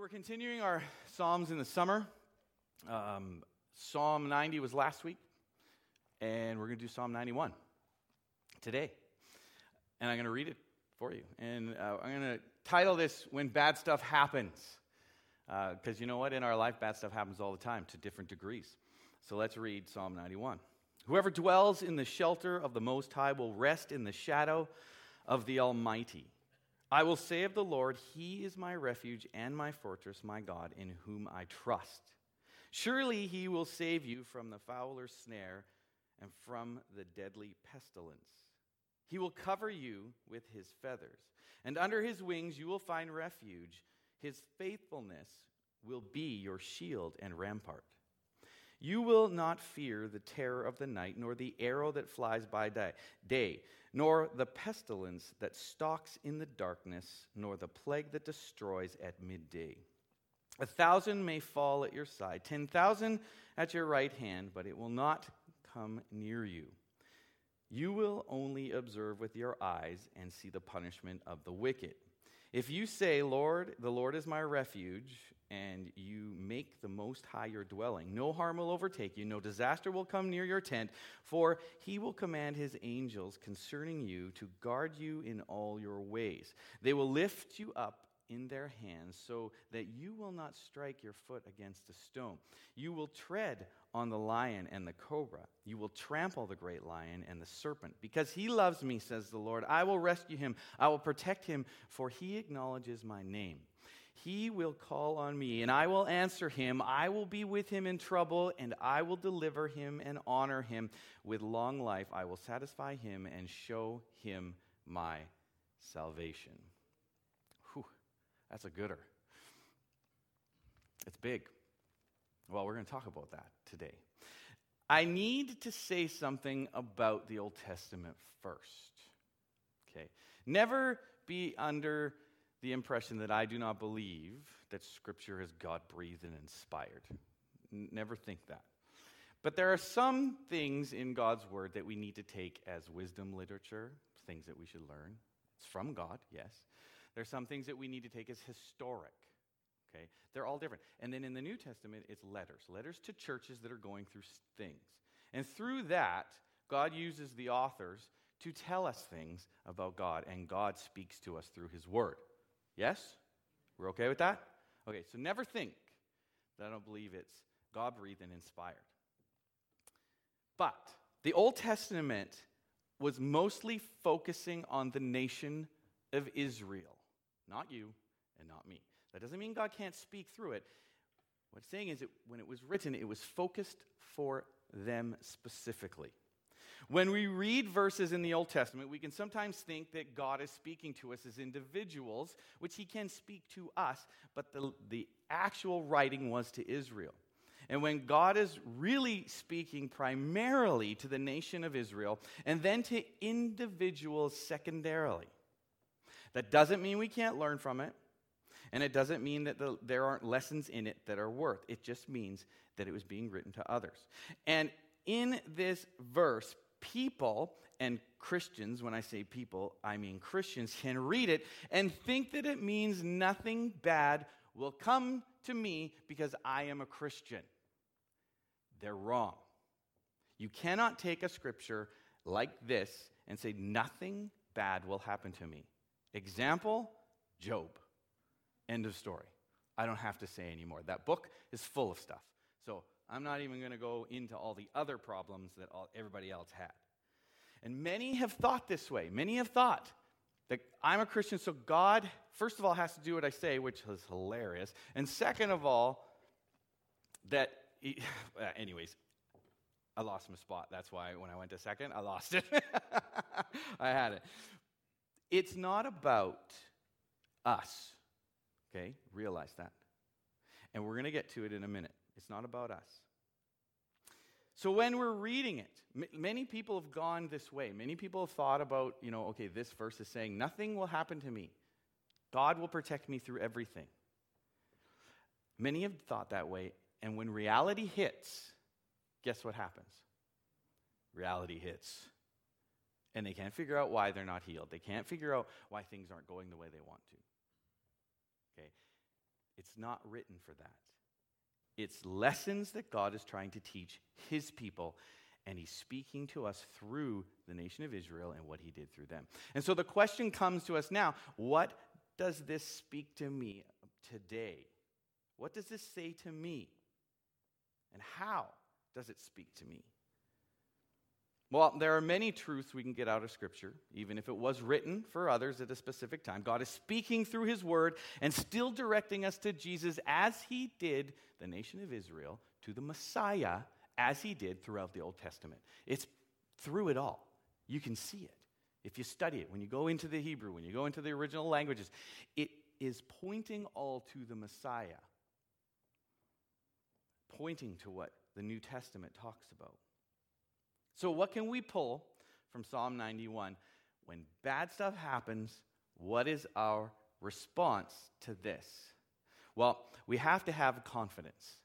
we're continuing our Psalms in the summer. Psalm 90 was last week, and we're going to do Psalm 91 today. And I'm going to read it for you. And I'm going to title this, When Bad Stuff Happens. Because you know what? In our life, bad stuff happens all the time to different degrees. So let's read Psalm 91. Whoever dwells in the shelter of the Most High will rest in the shadow of the Almighty. I will say of the Lord, He is my refuge and my fortress, my God, in whom I trust. Surely He will save you from the fowler's snare and from the deadly pestilence. He will cover you with His feathers, and under His wings you will find refuge. His faithfulness will be your shield and rampart. You will not fear the terror of the night, nor the arrow that flies by day, nor the pestilence that stalks in the darkness, nor the plague that destroys at midday. 1,000 may fall at your side, 10,000 at your right hand, but it will not come near you. You will only observe with your eyes and see the punishment of the wicked. If you say, Lord, the Lord is my refuge, and you make the Most High your dwelling, no harm will overtake you, no disaster will come near your tent, for He will command His angels concerning you to guard you in all your ways. They will lift you up in their hands so that you will not strike your foot against a stone. You will tread on the lion and the cobra. You will trample the great lion and the serpent. Because He loves me, says the Lord, I will rescue him. I will protect him, for he acknowledges my name. He will call on me, and I will answer him. I will be with him in trouble, and I will deliver him and honor him. With long life I will satisfy him and show him my salvation. Whew, that's a gooder. It's big. Well, we're going to talk about that today. I need to say something about the Old Testament first. Okay. Never be under the impression that I do not believe that Scripture is God-breathed and inspired. Never think that. But there are some things in God's Word that we need to take as wisdom literature, things that we should learn. It's from God, yes. There's some things that we need to take as historic. Okay? They're all different. And then in the New Testament, it's letters to churches that are going through things. And through that, God uses the authors to tell us things about God, and God speaks to us through His Word. Yes? We're okay with that? Okay, so never think that I don't believe it's God-breathed and inspired. But the Old Testament was mostly focusing on the nation of Israel. Not you and not me. That doesn't mean God can't speak through it. What it's saying is that when it was written, it was focused for them specifically. When we read verses in the Old Testament, we can sometimes think that God is speaking to us as individuals, which He can speak to us, but the actual writing was to Israel. And when God is really speaking primarily to the nation of Israel, and then to individuals secondarily, that doesn't mean we can't learn from it, and it doesn't mean that there aren't lessons in it that are worth. It just means that it was being written to others. And in this verse, people and Christians, when I say people, I mean Christians, can read it and think that it means nothing bad will come to me because I am a Christian. They're wrong. You cannot take a scripture like this and say nothing bad will happen to me. Example, Job. End of story. I don't have to say anymore. That book is full of stuff. So I'm not even going to go into all the other problems that everybody else had. And many have thought this way. Many have thought that I'm a Christian, so God, first of all, has to do what I say, which is hilarious. And second of all, that, anyways, I lost my spot. That's why when I went to second, I lost it. I had it. It's not about us. Okay? Realize that. And we're going to get to it in a minute. It's not about us. So when we're reading it, many people have gone this way. Many people have thought about, okay, this verse is saying, nothing will happen to me. God will protect me through everything. Many have thought that way, and when reality hits, guess what happens? Reality hits. And they can't figure out why they're not healed. They can't figure out why things aren't going the way they want to. Okay? It's not written for that. It's lessons that God is trying to teach his people, and he's speaking to us through the nation of Israel and what he did through them. And so the question comes to us now, what does this speak to me today? What does this say to me? And how does it speak to me? Well, there are many truths we can get out of Scripture, even if it was written for others at a specific time. God is speaking through his word and still directing us to Jesus as he did the nation of Israel, to the Messiah as he did throughout the Old Testament. It's through it all. You can see it. If you study it, when you go into the Hebrew, when you go into the original languages, it is pointing all to the Messiah, pointing to what the New Testament talks about. So what can we pull from Psalm 91? When bad stuff happens, what is our response to this? Well, we have to have confidence.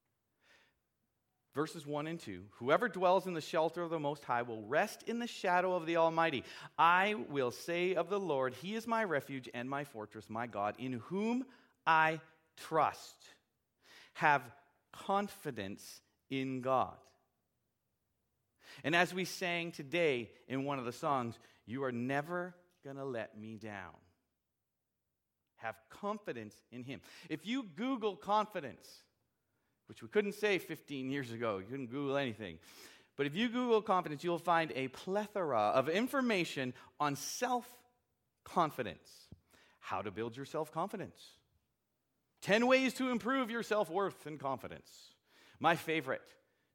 Verses 1 and 2, whoever dwells in the shelter of the Most High will rest in the shadow of the Almighty. I will say of the Lord, he is my refuge and my fortress, my God, in whom I trust. Have confidence in God. And as we sang today in one of the songs, you are never going to let me down. Have confidence in him. If you Google confidence, which we couldn't say 15 years ago, you couldn't Google anything, but if you Google confidence, you'll find a plethora of information on self-confidence. How to build your self-confidence. 10 ways to improve your self-worth and confidence. My favorite,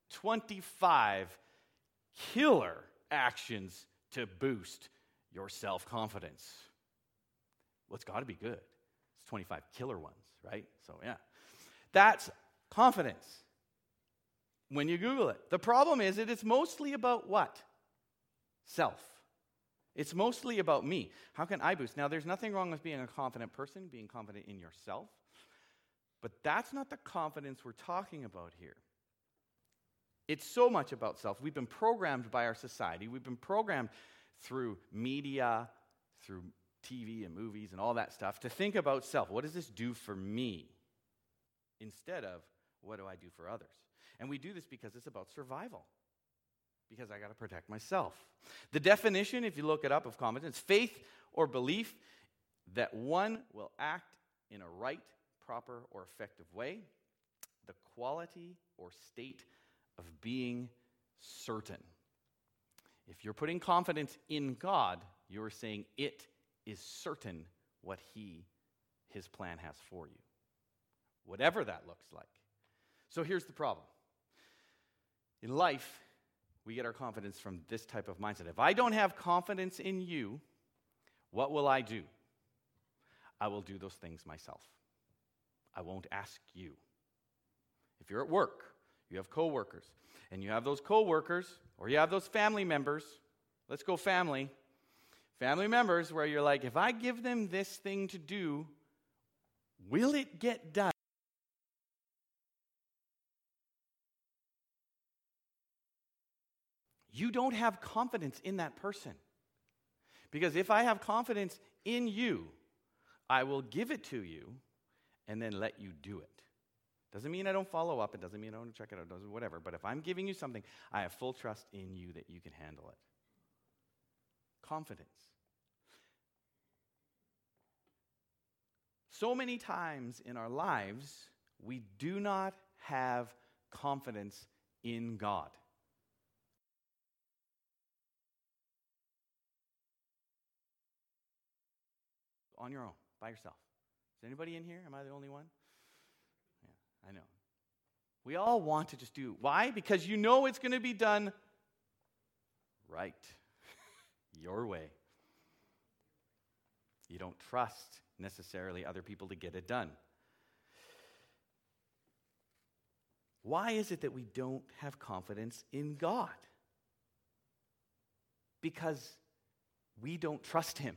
25 killer actions to boost your self-confidence. Well, it's got to be good. It's 25 killer ones, right? So, yeah. That's confidence when you Google it. The problem is that it's mostly about what? Self. It's mostly about me. How can I boost? Now, there's nothing wrong with being a confident person, being confident in yourself, but that's not the confidence we're talking about here. It's so much about self. We've been programmed by our society. We've been programmed through media, through TV and movies and all that stuff to think about self. What does this do for me? Instead of, what do I do for others? And we do this because it's about survival. Because I got to protect myself. The definition, if you look it up, of confidence, faith or belief that one will act in a right, proper, or effective way. The quality or state of being certain. If you're putting confidence in God, you're saying it is certain what his plan has for you. Whatever that looks like. So here's the problem. In life, we get our confidence from this type of mindset. If I don't have confidence in you, what will I do? I will do those things myself. I won't ask you. If you're at work, you have coworkers, and you have those coworkers, or you have those family members, let's go family members where you're like, if I give them this thing to do, will it get done? You don't have confidence in that person. Because if I have confidence in you, I will give it to you and then let you do it. Doesn't mean I don't follow up. It doesn't mean I don't check it out. It doesn't whatever. But if I'm giving you something, I have full trust in you that you can handle it. Confidence. So many times in our lives, we do not have confidence in God. On your own, by yourself. Is anybody in here? Am I the only one? Yeah, I know. We all want to just do. Why? Because you know it's going to be done right. Your way. You don't trust necessarily other people to get it done. Why is it that we don't have confidence in God? Because we don't trust him.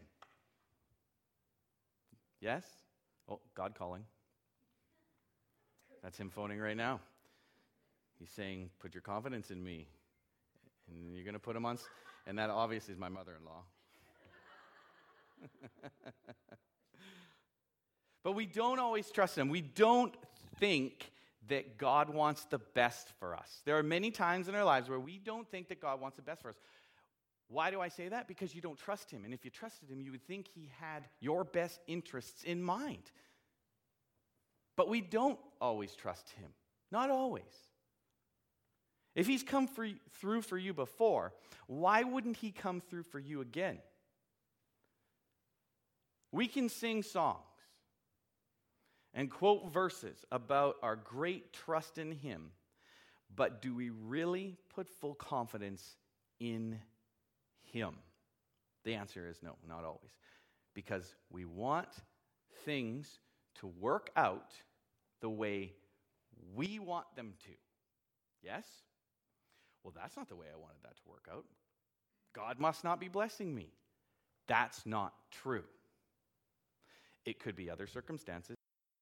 Yes? Oh, God calling. That's him phoning right now. He's saying, put your confidence in me. And you're going to put him on... And that obviously is my mother-in-law. But we don't always trust him. We don't think that God wants the best for us. There are many times in our lives where we don't think that God wants the best for us. Why do I say that? Because you don't trust him. And if you trusted him, you would think he had your best interests in mind. But we don't always trust him. Not always. If he's come through for you before, why wouldn't he come through for you again? We can sing songs and quote verses about our great trust in him, but do we really put full confidence in him? The answer is no, not always. Because we want things to work out the way we want them to. Yes? Well, that's not the way I wanted that to work out. God must not be blessing me. That's not true. It could be other circumstances.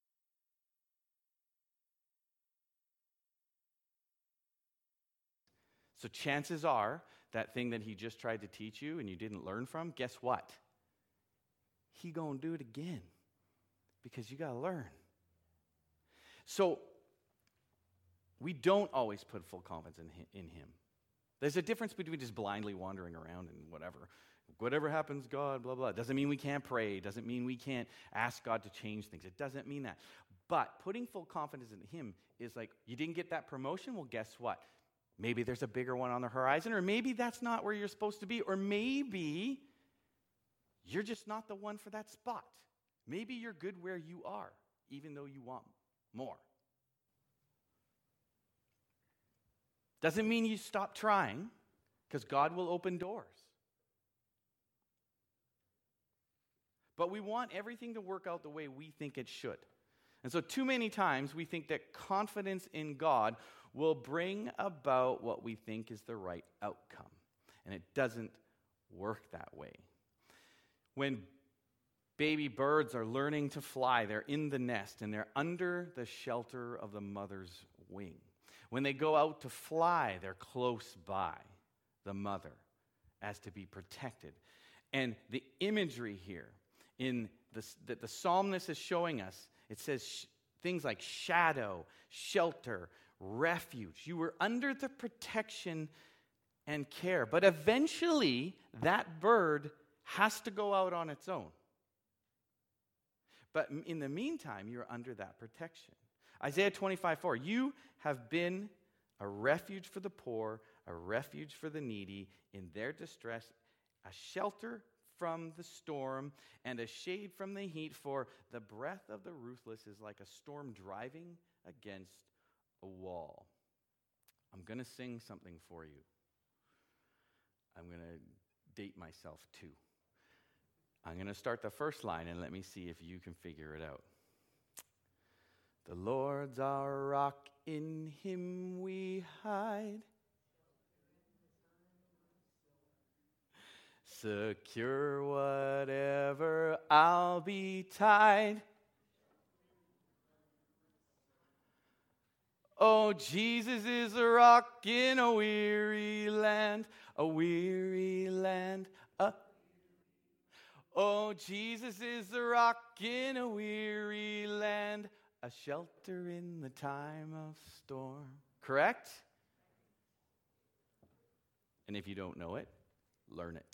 So chances are, that thing that he just tried to teach you and you didn't learn from, guess what? He gonna do it again. Because you gotta learn. So, we don't always put full confidence in him. There's a difference between just blindly wandering around and whatever. Whatever happens, God, blah, blah. It doesn't mean we can't pray. It doesn't mean we can't ask God to change things. It doesn't mean that. But putting full confidence in him is like, you didn't get that promotion? Well, guess what? Maybe there's a bigger one on the horizon, or maybe that's not where you're supposed to be, or maybe you're just not the one for that spot. Maybe you're good where you are, even though you want more. Doesn't mean you stop trying, because God will open doors. But we want everything to work out the way we think it should. And so too many times we think that confidence in God will bring about what we think is the right outcome. And it doesn't work that way. When baby birds are learning to fly, they're in the nest and they're under the shelter of the mother's wing. When they go out to fly, they're close by the mother as to be protected. And the imagery here that the psalmist is showing us, it says things like shadow, shelter, refuge. You were under the protection and care. But eventually, that bird has to go out on its own. But in the meantime, you're under that protection. Isaiah 25:4, you have been a refuge for the poor, a refuge for the needy in their distress, a shelter from the storm, and a shade from the heat, for the breath of the ruthless is like a storm driving against a wall. I'm going to sing something for you. I'm going to date myself too. I'm going to start the first line and let me see if you can figure it out. The Lord's our rock, in him we hide. Secure whatever I'll betide. Oh, Jesus is a rock in a weary land, a weary land. Oh, Jesus is the rock in a weary land, a shelter in the time of storm. Correct? And if you don't know it, learn it.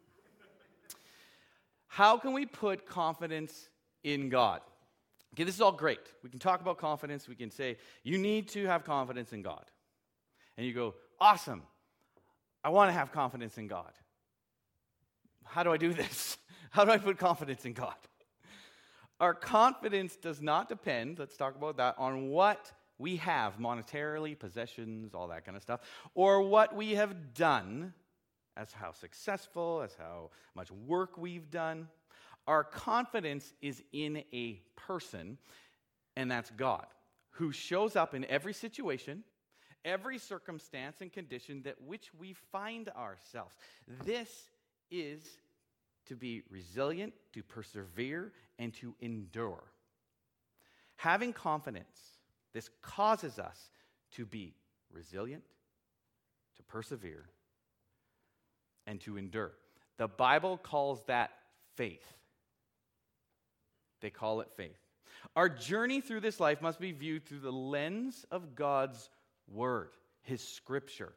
How can we put confidence in God? Okay, this is all great. We can talk about confidence. We can say, you need to have confidence in God. And you go, awesome. I want to have confidence in God. How do I do this? How do I put confidence in God? Our confidence does not depend, let's talk about that, on what we have monetarily, possessions, all that kind of stuff, or what we have done, as how successful, as how much work we've done. Our confidence is in a person, and that's God, who shows up in every situation, every circumstance and condition that which we find ourselves. This is to be resilient, to persevere, and to endure. Having confidence, this causes us to be resilient, to persevere, and to endure. The Bible calls that faith. They call it faith. Our journey through this life must be viewed through the lens of God's Word, His Scripture.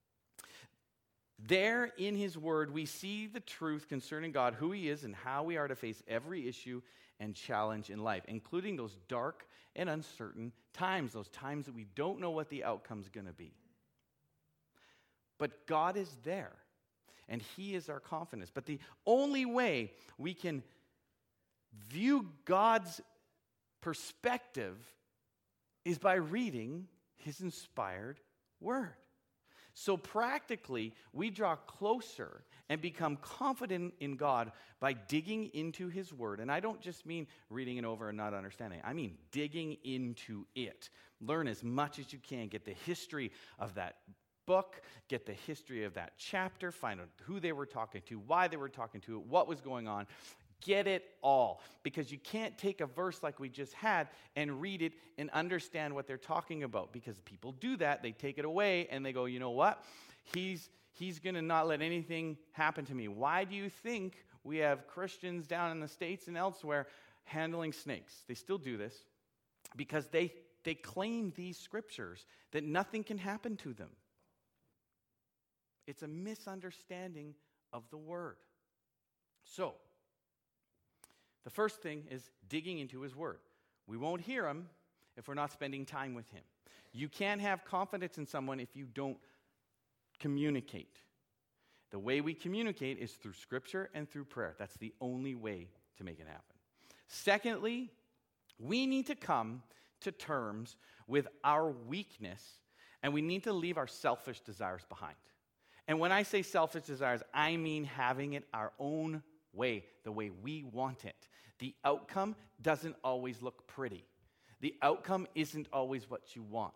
There in His Word, we see the truth concerning God, who He is, and how we are to face every issue and challenge in life, including those dark and uncertain times, those times that we don't know what the outcome's going to be. But God is there, and He is our confidence. But the only way we can view God's perspective is by reading His inspired Word. So practically, we draw closer and become confident in God by digging into His Word. And I don't just mean reading it over and not understanding. I mean digging into it. Learn as much as you can. Get the history of that book. Get the history of that chapter. Find out who they were talking to, why they were talking to it, what was going on. Get it all, because you can't take a verse like we just had and read it and understand what they're talking about, because people do that. They take it away and they go, you know what? He's going to not let anything happen to me. Why do you think we have Christians down in the States and elsewhere handling snakes? They still do this because they claim these scriptures that nothing can happen to them. It's a misunderstanding of the Word. So, the first thing is digging into His Word. We won't hear Him if we're not spending time with Him. You can't have confidence in someone if you don't communicate. The way we communicate is through Scripture and through prayer. That's the only way to make it happen. Secondly, we need to come to terms with our weakness, and we need to leave our selfish desires behind. And when I say selfish desires, I mean having it our own way, the way we want it. The outcome doesn't always look pretty. The outcome isn't always what you want.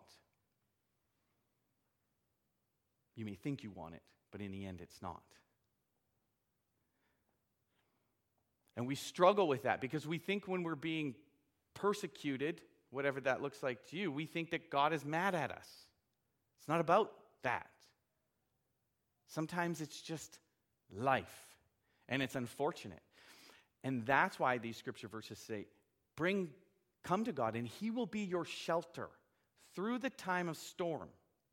You may think you want it, but in the end it's not. And we struggle with that because we think when we're being persecuted, whatever that looks like to you, we think that God is mad at us. It's not about that. Sometimes it's just life. And it's unfortunate. And that's why these scripture verses say, come to God, and He will be your shelter through the time of storm.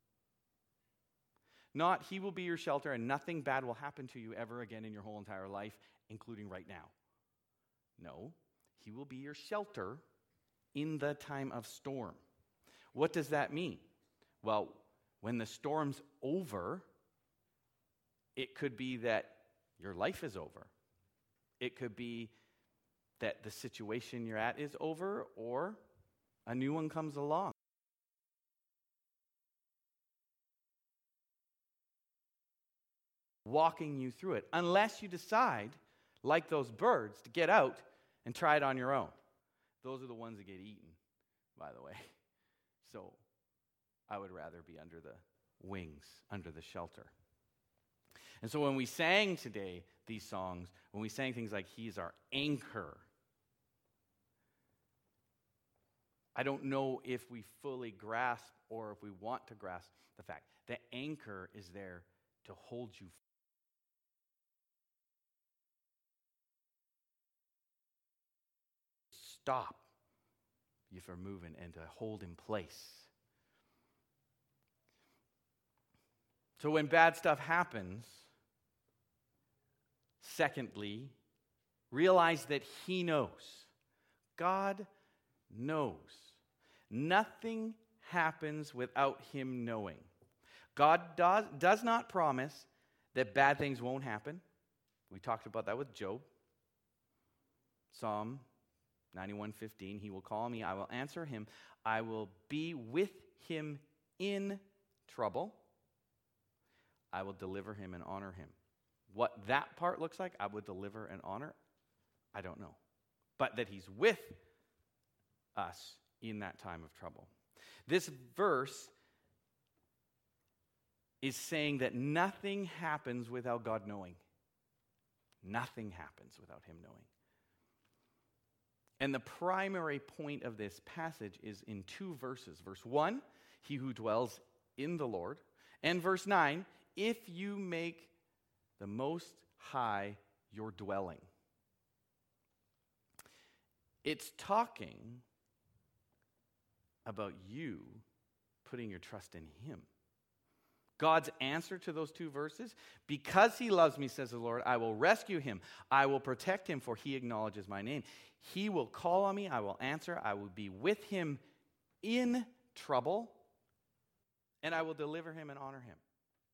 Not He will be your shelter and nothing bad will happen to you ever again in your whole entire life, including right now. No, He will be your shelter in the time of storm. What does that mean? Well, when the storm's over, it could be that your life is over. It could be that the situation you're at is over, or a new one comes along. Walking you through it, unless you decide, like those birds, to get out and try it on your own. Those are the ones that get eaten, by the way. So I would rather be under the wings, under the shelter. And so when we sang today these songs, when we sang things like He's our anchor, I don't know if we fully grasp or if we want to grasp the fact that anchor is there to hold you. Stop you from moving and to hold in place. So when bad stuff happens, secondly, realize that He knows. God knows. Nothing happens without Him knowing. God does not promise that bad things won't happen. We talked about that with Job. Psalm 91:15, He will call me, I will answer Him. I will be with Him in trouble. I will deliver Him and honor Him. What that part looks like, I would deliver and honor, I don't know. But that He's with us in that time of trouble. This verse is saying that nothing happens without God knowing. Nothing happens without Him knowing. And the primary point of this passage is in two verses. Verse 1, He who dwells in the Lord. And verse 9, if you make the Most High your dwelling. It's talking about you putting your trust in him. God's answer to those two verses, because he loves me, says the Lord, I will rescue him. I will protect him, for he acknowledges my name. He will call on me. I will answer. I will be with him in trouble, and I will deliver him and honor him.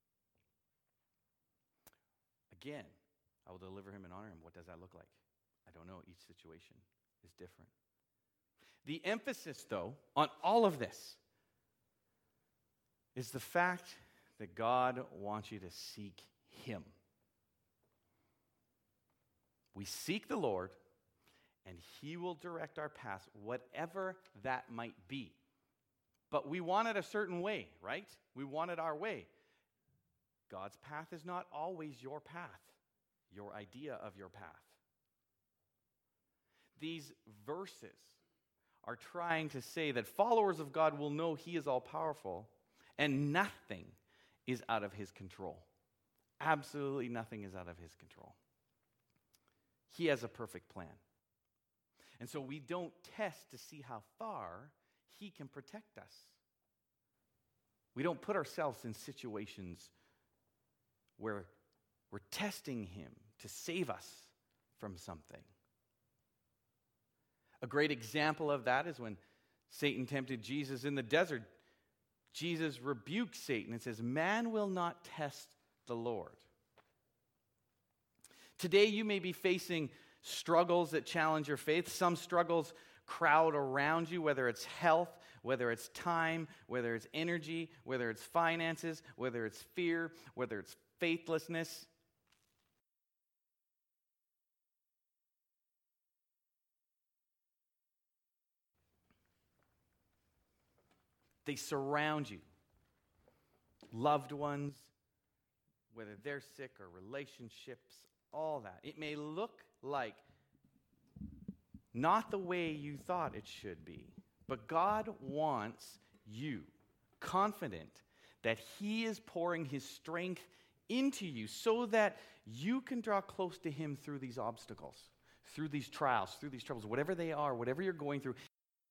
Again, I will deliver him and honor him. What does that look like? I don't know. Each situation is different. The emphasis, though, on all of this is the fact that God wants you to seek him. We seek the Lord, and he will direct our paths, whatever that might be. But we want it a certain way, right? We want it our way. God's path is not always your path, your idea of your path. These verses are trying to say that followers of God will know he is all-powerful, and nothing is out of his control. Absolutely nothing is out of his control. He has a perfect plan. And so we don't test to see how far he can protect us. We don't put ourselves in situations where we're testing him to save us from something. A great example of that is when Satan tempted Jesus in the desert. Jesus rebukes Satan and says, man will not test the Lord. Today you may be facing struggles that challenge your faith. Some struggles crowd around you, whether it's health, whether it's time, whether it's energy, whether it's finances, whether it's fear, whether it's faithlessness. They surround you. Loved ones, whether they're sick or relationships, all that. It may look like not the way you thought it should be, but God wants you confident that he is pouring his strength into you so that you can draw close to him through these obstacles, through these trials, through these troubles, whatever they are, whatever you're going through.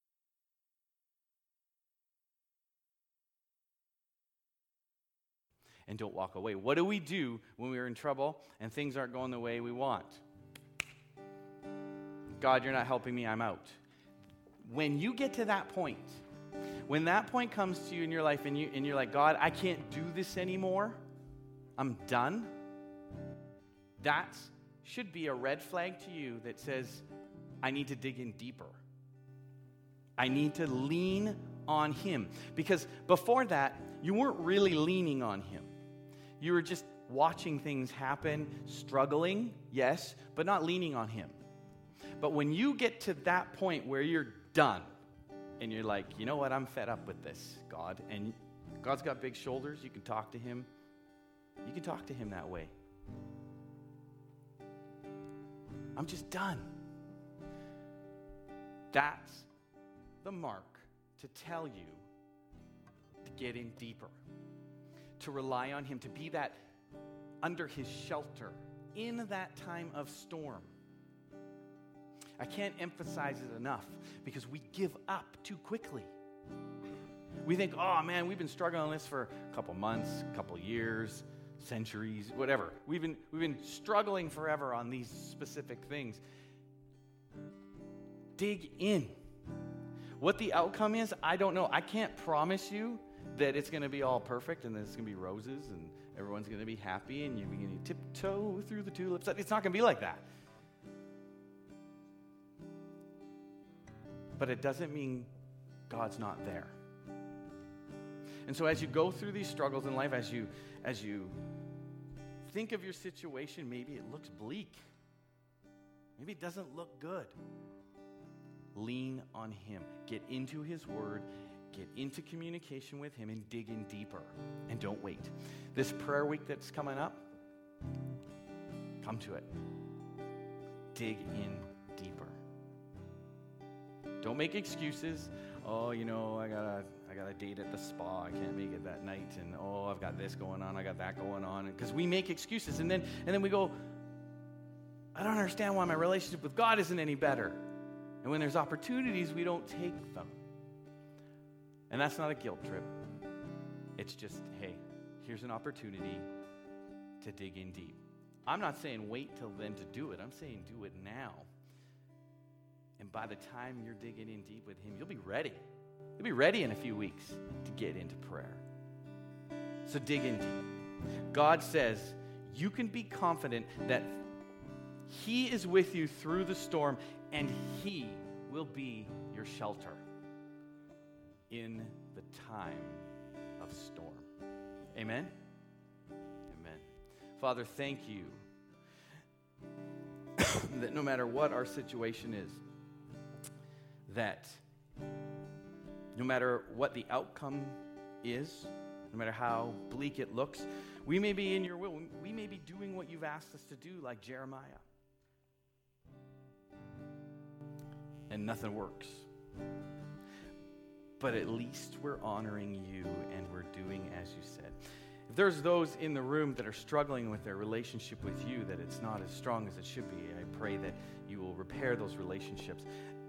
And don't walk away. What do we do when we're in trouble and things aren't going the way we want? God, you're not helping me, I'm out. When you get to that point, when that point comes to you in your life and you're like, God, I can't do this anymore, I'm done, that should be a red flag to you that says, I need to dig in deeper. I need to lean on him. Because before that, you weren't really leaning on him. You were just watching things happen, struggling, yes, but not leaning on him. But when you get to that point where you're done, and you're like, you know what, I'm fed up with this, God. And God's got big shoulders. You can talk to him. You can talk to him that way. I'm just done. That's the mark to tell you to get in deeper, to rely on him, to be that under his shelter in that time of storm. I can't emphasize it enough because we give up too quickly. We think, oh man, we've been struggling on this for a couple months, a couple years, centuries, whatever. We've been struggling forever on these specific things. Dig in. What the outcome is, I don't know. I can't promise you that it's going to be all perfect and that it's going to be roses and everyone's going to be happy and you're going to tiptoe through the tulips. It's not going to be like that. But it doesn't mean God's not there. And so as you go through these struggles in life, as you think of your situation, maybe it looks bleak. Maybe it doesn't look good. Lean on him. Get into his word. Get into communication with him and dig in deeper. And don't wait. This prayer week that's coming up, come to it. Dig in deeper. Don't make excuses. Oh, you know, I got a date at the spa. I can't make it that night. And oh, I've got this going on. I got that going on. Because we make excuses. And then we go, I don't understand why my relationship with God isn't any better. And when there's opportunities, we don't take them. And that's not a guilt trip. It's just, hey, here's an opportunity to dig in deep. I'm not saying wait till then to do it. I'm saying do it now. And by the time you're digging in deep with him, you'll be ready. You'll be ready in a few weeks to get into prayer. So dig in deep. God says you can be confident that he is with you through the storm, and he will be your shelter in the time of storm. Amen? Amen. Father, thank you that no matter what our situation is, that no matter what the outcome is, no matter how bleak it looks, we may be in your will. We may be doing what you've asked us to do, like Jeremiah. And nothing works. But at least we're honoring you and we're doing as you said. If there's those in the room that are struggling with their relationship with you, that it's not as strong as it should be, I pray that you will repair those relationships.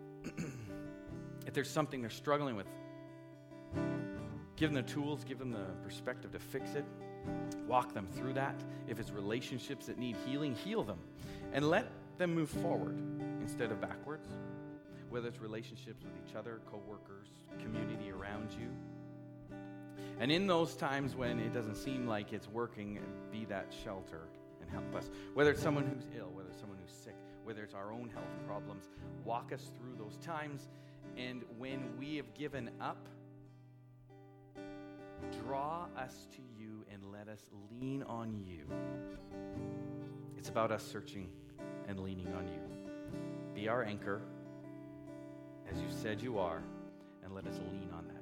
If there's something they're struggling with, give them the tools, give them the perspective to fix it. Walk them through that. If it's relationships that need healing, heal them. And let them move forward instead of backwards. Whether it's relationships with each other, co-workers, community around you. And in those times when it doesn't seem like it's working, be that shelter and help us. Whether it's someone who's ill, whether it's someone who's sick, whether it's our own health problems, walk us through those times. And when we have given up, draw us to you and let us lean on you. It's about us searching and leaning on you. Be our anchor, as you said you are, and let us lean on that.